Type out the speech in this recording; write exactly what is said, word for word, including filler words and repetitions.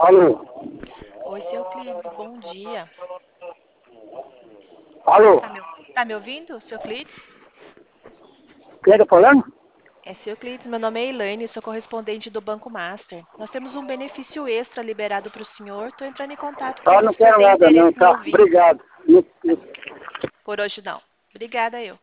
Alô? Oi, seu Euclides, bom dia. Alô? Tá me, tá me ouvindo, seu Euclides? Quem tá falando? É, seu Euclides, meu nome é Elaine, sou correspondente do Banco Master. Nós temos um benefício extra liberado para o senhor. Estou entrando em contato para Ah, ver não se o senhor quero tem nada não, interesse em tá? ouvir. Obrigado. Não- não- Por hoje não. Obrigada, eu.